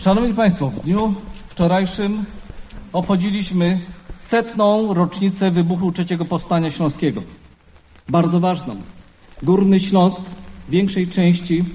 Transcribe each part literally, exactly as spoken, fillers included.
Szanowni Państwo, w dniu wczorajszym obchodziliśmy setną rocznicę wybuchu trzeciego Powstania Śląskiego. Bardzo ważną. Górny Śląsk w większej części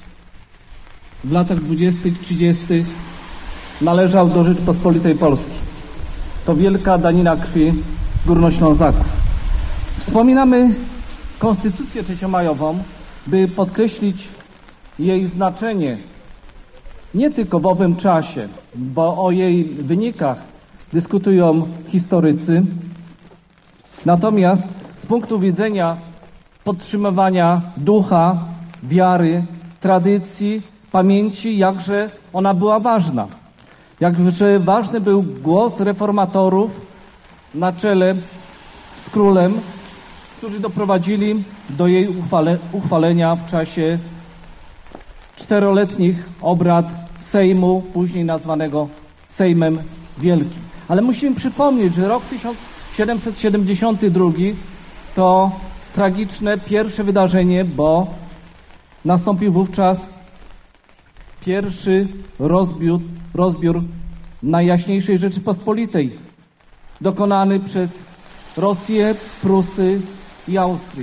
w latach dwudziestych, trzydziestych należał do Rzeczypospolitej Polskiej. To wielka danina krwi Górnoślązaków. Wspominamy Konstytucję trzeciomajową, by podkreślić jej znaczenie nie tylko w owym czasie, bo o jej wynikach dyskutują historycy, natomiast z punktu widzenia podtrzymywania ducha, wiary, tradycji, pamięci, jakże ona była ważna. Jakże ważny był głos reformatorów na czele z królem, którzy doprowadzili do jej uchwale, uchwalenia w czasie czteroletnich obrad Sejmu, później nazwanego Sejmem Wielkim. Ale musimy przypomnieć, że rok tysiąc siedemset siedemdziesiąty drugi to tragiczne pierwsze wydarzenie, bo nastąpił wówczas pierwszy rozbiór, rozbiór Najjaśniejszej Rzeczypospolitej, dokonany przez Rosję, Prusy i Austrię.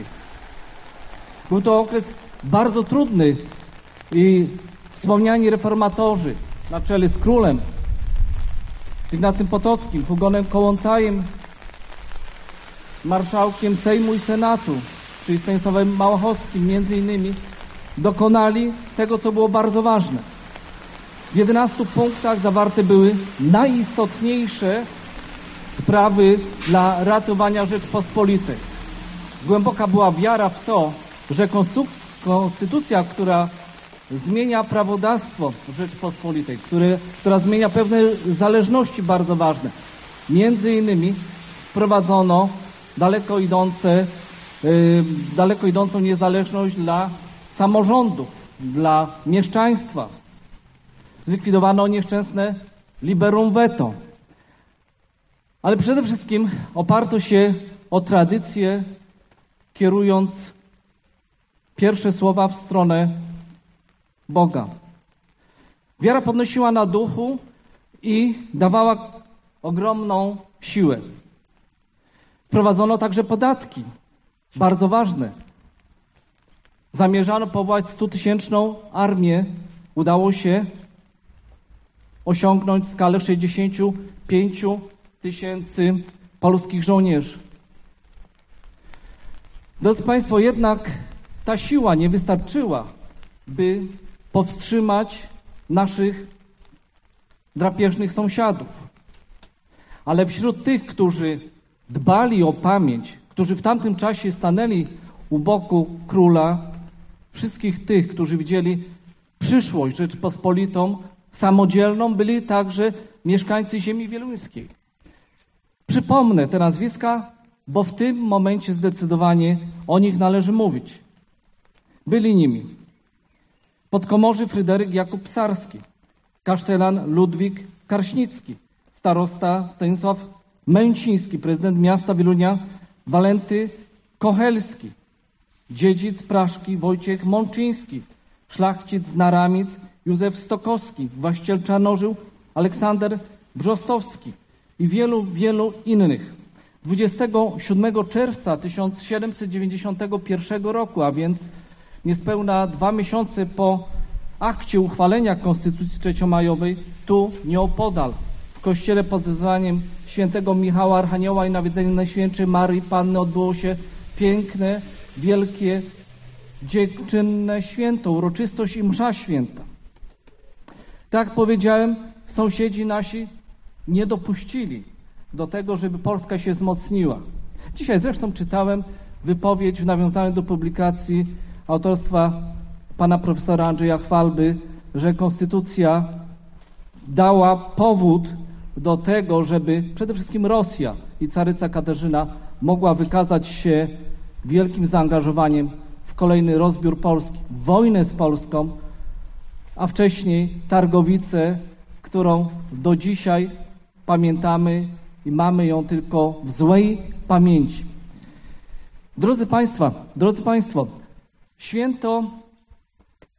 Był to okres bardzo trudny i wspomniani reformatorzy na czele z królem, z Ignacym Potockim, Hugonem Kołłątajem, marszałkiem Sejmu i Senatu, czyli Stanisławem Małachowskim między innymi, dokonali tego, co było bardzo ważne. W jedenastu punktach zawarte były najistotniejsze sprawy dla ratowania Rzeczpospolitej. Głęboka była wiara w to, że konstytucja, która zmienia prawodawstwo Rzeczpospolitej, który, która zmienia pewne zależności bardzo ważne. Między innymi wprowadzono daleko idące, yy, daleko idącą niezależność dla samorządów, dla mieszczaństwa. Zlikwidowano nieszczęsne liberum veto. Ale przede wszystkim oparto się o tradycję, kierując pierwsze słowa w stronę Boga. Wiara podnosiła na duchu i dawała ogromną siłę. Wprowadzono także podatki, bardzo ważne. Zamierzano powołać stutysięczną armię. Udało się osiągnąć skalę sześćdziesięciu pięciu tysięcy polskich żołnierzy. Drodzy Państwo, jednak ta siła nie wystarczyła, by powstrzymać naszych drapieżnych sąsiadów. Ale wśród tych, którzy dbali o pamięć, którzy w tamtym czasie stanęli u boku króla, wszystkich tych, którzy widzieli przyszłość Rzeczypospolitą samodzielną, byli także mieszkańcy ziemi wieluńskiej. Przypomnę te nazwiska, bo w tym momencie zdecydowanie o nich należy mówić. Byli nimi podkomorzy Fryderyk Jakub Psarski, kasztelan Ludwik Karśnicki, starosta Stanisław Męciński, prezydent miasta Wielunia Walenty Kochelski, dziedzic Praszki Wojciech Mączyński, szlachcic z Naramic Józef Stokowski, właściciel Czarnożył Aleksander Brzostowski i wielu, wielu innych. dwudziestego siódmego czerwca tysiąc siedemset dziewięćdziesiątego pierwszego roku, a więc niespełna dwa miesiące po akcie uchwalenia Konstytucji trzeciomajowej, tu nieopodal, w kościele pod wezwaniem świętego Michała Archanioła i Nawiedzeniem Najświętszej Maryi Panny odbyło się piękne, wielkie, dziękczynne święto, uroczystość i msza święta. Tak jak powiedziałem, sąsiedzi nasi nie dopuścili do tego, żeby Polska się wzmocniła. Dzisiaj zresztą czytałem wypowiedź w nawiązaniu do publikacji autorstwa pana profesora Andrzeja Chwalby, że Konstytucja dała powód do tego, żeby przede wszystkim Rosja i caryca Katarzyna mogła wykazać się wielkim zaangażowaniem w kolejny rozbiór Polski, w wojnę z Polską, a wcześniej Targowicę, którą do dzisiaj pamiętamy i mamy ją tylko w złej pamięci. Drodzy Państwa, drodzy Państwo, święto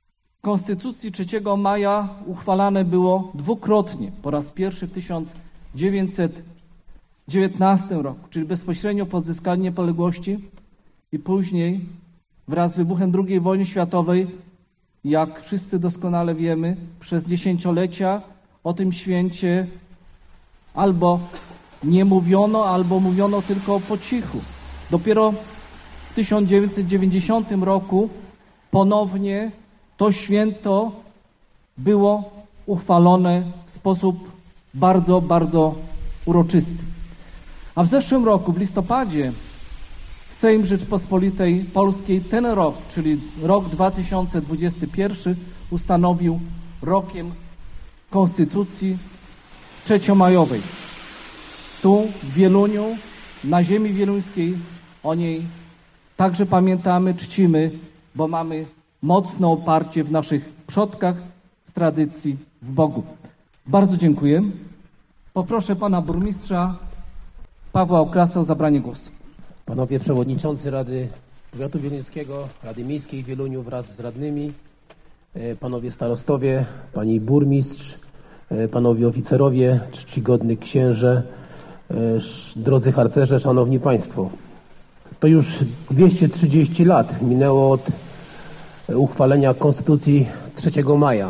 Konstytucji trzeciego maja uchwalane było dwukrotnie. Po raz pierwszy w tysiąc dziewięćset dziewiętnastym roku, czyli bezpośrednio po odzyskaniu niepodległości, i później wraz z wybuchem drugiej wojny światowej, jak wszyscy doskonale wiemy, przez dziesięciolecia o tym święcie albo nie mówiono, albo mówiono tylko po cichu. Dopiero w tysiąc dziewięćset dziewięćdziesiątym roku ponownie to święto było uchwalone w sposób bardzo, bardzo uroczysty. A w zeszłym roku, w listopadzie, Sejm Rzeczypospolitej Polskiej ten rok, czyli rok dwa tysiące dwudziesty pierwszy, ustanowił rokiem Konstytucji trzeciomajowej. Tu w Wieluniu, na ziemi wieluńskiej, o niej także pamiętamy, czcimy, bo mamy mocne oparcie w naszych przodkach, w tradycji, w Bogu. Bardzo dziękuję. Poproszę pana burmistrza Pawła Okrasa o zabranie głosu. Panowie przewodniczący Rady Powiatu Wieluńskiego, Rady Miejskiej w Wieluniu wraz z radnymi, panowie starostowie, pani burmistrz, panowie oficerowie, czcigodny księże, drodzy harcerze, szanowni państwo. To już dwieście trzydzieści lat minęło od uchwalenia Konstytucji trzeciego maja.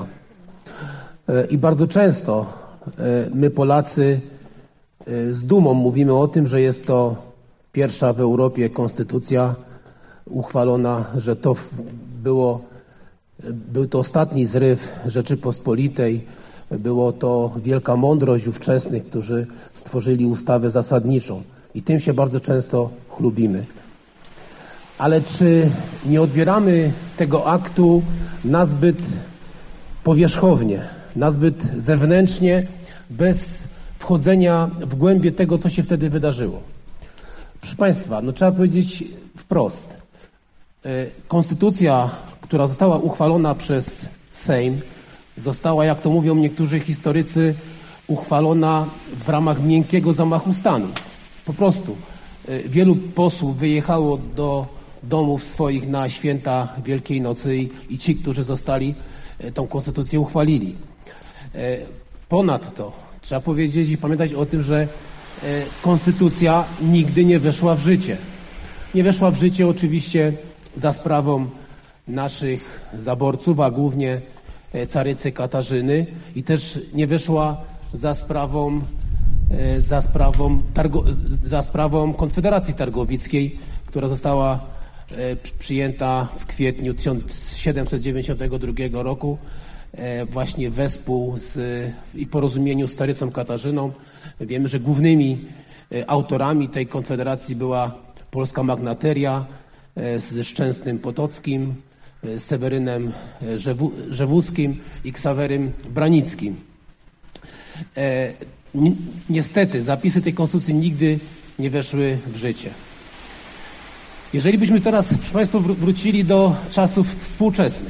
I bardzo często my Polacy z dumą mówimy o tym, że jest to pierwsza w Europie konstytucja uchwalona, że to było, był to ostatni zryw Rzeczypospolitej, było to wielka mądrość ówczesnych, którzy stworzyli ustawę zasadniczą i tym się bardzo często chlubimy. Ale czy nie odbieramy tego aktu nazbyt powierzchownie, nazbyt zewnętrznie, bez wchodzenia w głębie tego, co się wtedy wydarzyło? Proszę Państwa, no trzeba powiedzieć wprost. Konstytucja, która została uchwalona przez Sejm, została, jak to mówią niektórzy historycy, uchwalona w ramach miękkiego zamachu stanu. Po prostu wielu posłów wyjechało do domów swoich na święta Wielkiej Nocy i, i ci, którzy zostali, tą konstytucję uchwalili. Ponadto trzeba powiedzieć i pamiętać o tym, że konstytucja nigdy nie weszła w życie. Nie weszła w życie oczywiście za sprawą naszych zaborców, a głównie carycy Katarzyny, i też nie weszła za sprawą, za sprawą, targo, za sprawą Konfederacji Targowickiej, która została przyjęta w kwietniu tysiąc siedemset dziewięćdziesiątego drugiego roku właśnie wespół z, i porozumieniu z carycą Katarzyną. Wiemy, że głównymi autorami tej konfederacji była polska magnateria ze Szczęsnym Potockim, z Sewerynem Rzewu, Rzewuskim i Ksawerym Branickim. E, ni, niestety zapisy tej konstytucji nigdy nie weszły w życie. Jeżeli byśmy teraz, proszę Państwa, wrócili do czasów współczesnych,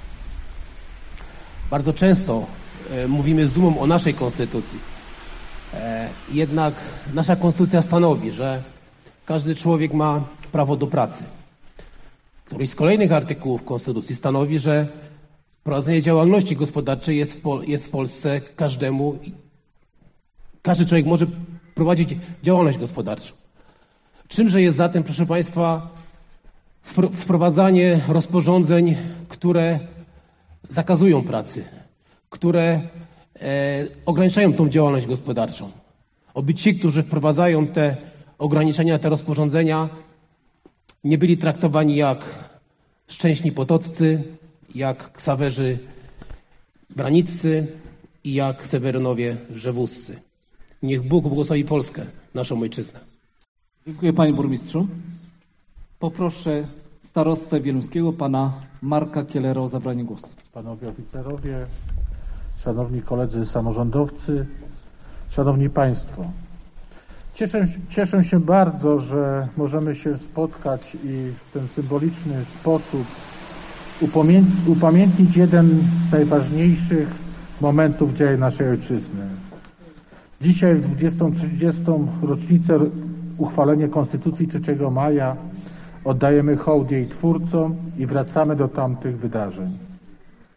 bardzo często e, mówimy z dumą o naszej konstytucji. E, jednak nasza konstytucja stanowi, że każdy człowiek ma prawo do pracy. Któryś z kolejnych artykułów Konstytucji stanowi, że prowadzenie działalności gospodarczej jest w, Pol- jest w Polsce każdemu, każdy człowiek może prowadzić działalność gospodarczą. Czymże jest zatem, proszę Państwa, wprowadzanie rozporządzeń, które zakazują pracy, które e, ograniczają tą działalność gospodarczą? Oby ci, którzy wprowadzają te ograniczenia, te rozporządzenia, nie byli traktowani jak Szczęśni Potoccy, jak Ksawerzy Braniccy i jak Sewerynowie Rzewuscy. Niech Bóg błogosławi Polskę, naszą ojczyznę. Dziękuję panie burmistrzu. Poproszę starostę wieluńskiego, pana Marka Kielera, o zabranie głosu. Panowie oficerowie, szanowni koledzy samorządowcy, szanowni państwo. Cieszę, cieszę się bardzo, że możemy się spotkać i w ten symboliczny sposób upamięt, upamiętnić jeden z najważniejszych momentów w dziejach naszej ojczyzny. Dzisiaj w dwudziestą trzydziestą rocznicę uchwalenia Konstytucji trzeciego maja oddajemy hołd jej twórcom i wracamy do tamtych wydarzeń.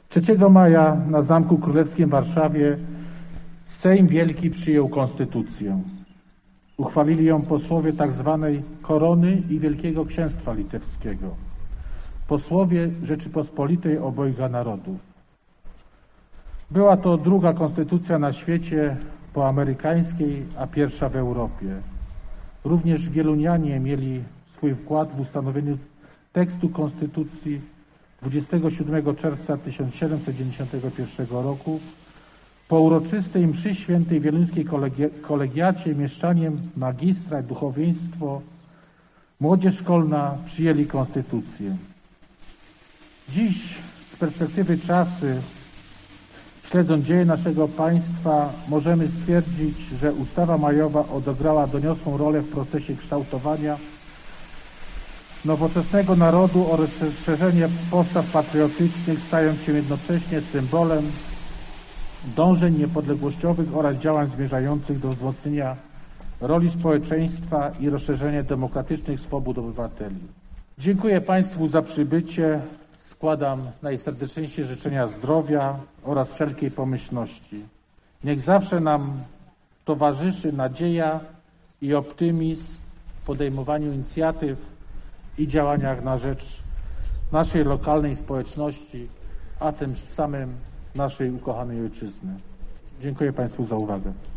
trzeciego maja na Zamku Królewskim w Warszawie Sejm Wielki przyjął Konstytucję. Uchwalili ją posłowie tzw. Korony i Wielkiego Księstwa Litewskiego, posłowie Rzeczypospolitej obojga narodów. Była to druga konstytucja na świecie po amerykańskiej, a pierwsza w Europie. Również wielunianie mieli swój wkład w ustanowieniu tekstu konstytucji dwudziestego siódmego czerwca tysiąc siedemset dziewięćdziesiątego pierwszego roku. Po uroczystej mszy świętej w wieluńskiej kolegi kolegiacie mieszczaniem, magistra, duchowieństwo, młodzież szkolna przyjęli konstytucję. Dziś z perspektywy czasu, śledząc dzieje naszego państwa, możemy stwierdzić, że ustawa majowa odegrała doniosłą rolę w procesie kształtowania nowoczesnego narodu oraz szerzenie postaw patriotycznych, stając się jednocześnie symbolem dążeń niepodległościowych oraz działań zmierzających do wzmocnienia roli społeczeństwa i rozszerzenia demokratycznych swobód obywateli. Dziękuję Państwu za przybycie. Składam najserdeczniejsze życzenia zdrowia oraz wszelkiej pomyślności. Niech zawsze nam towarzyszy nadzieja i optymizm w podejmowaniu inicjatyw i działaniach na rzecz naszej lokalnej społeczności, a tym samym naszej ukochanej ojczyzny. Dziękuję Państwu za uwagę.